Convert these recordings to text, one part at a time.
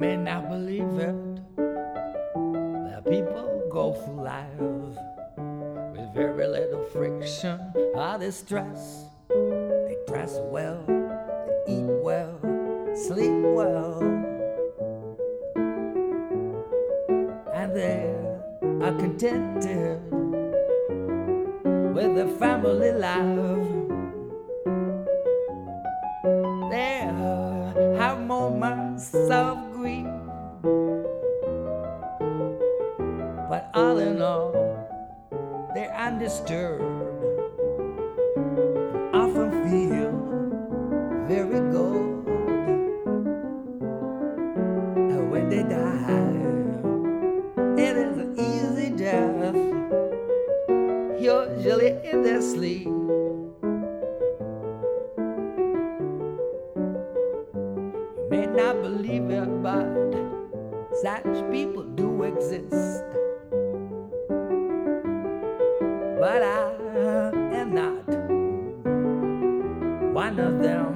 may not believe it, that people go through life with very little friction or distress. They dress well, they eat well, sleep well, and they are contented with their family life. They have moments of grief, but all in all, they're undisturbed and often feel very good. And when they die, it is an easy death, usually in their sleep. You may not believe it, but such people do exist. But I am not one of them.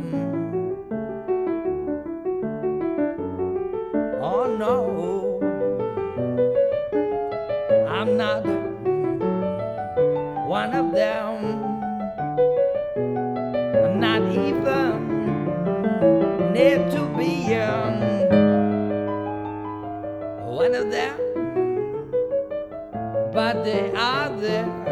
Oh no, I'm not one of them. I'm not even near to be one of them, but they are there.